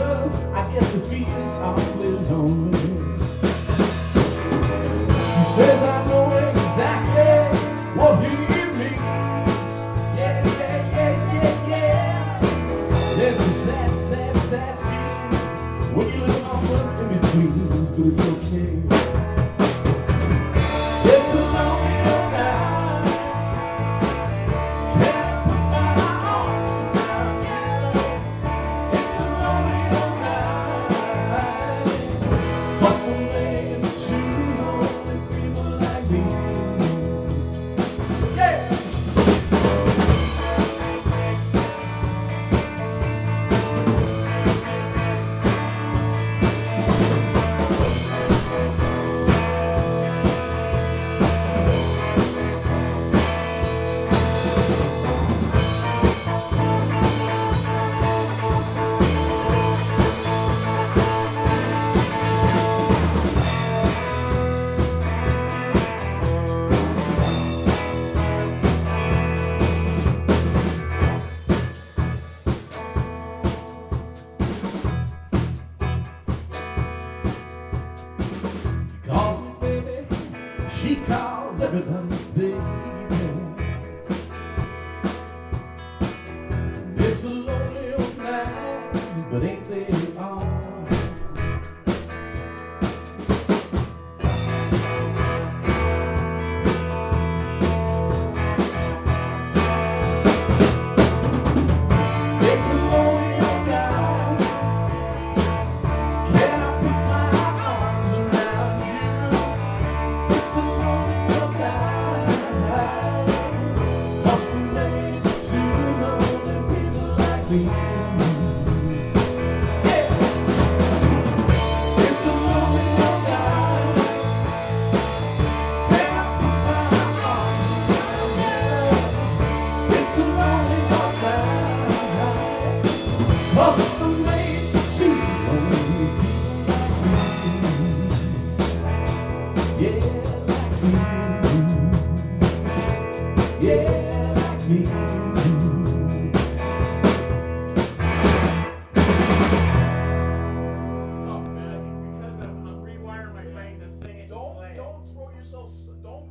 I guess the feeling's awfully lonely. She says I know exactly what he means. Yeah, yeah, yeah, yeah, yeah. There's a sad, sad, sad feeling when you live on in between, but it's okay. It's a lonely old night. Can't put my arms around you. It's a lonely old night. What's the name of two lonely people like me? Yeah. Calls me baby, she calls everybody baby. It's a lonely old night, but ain't they all? It's a lonely old night. Can I put my arms around you? It's a lonely old night. What's the name of two lonely people like me? Yeah. It's a lonely old night. Can I put my arms around you? It's a lonely old night. What's the name of two lonely people like me? Yeah, like me. Yeah, like me.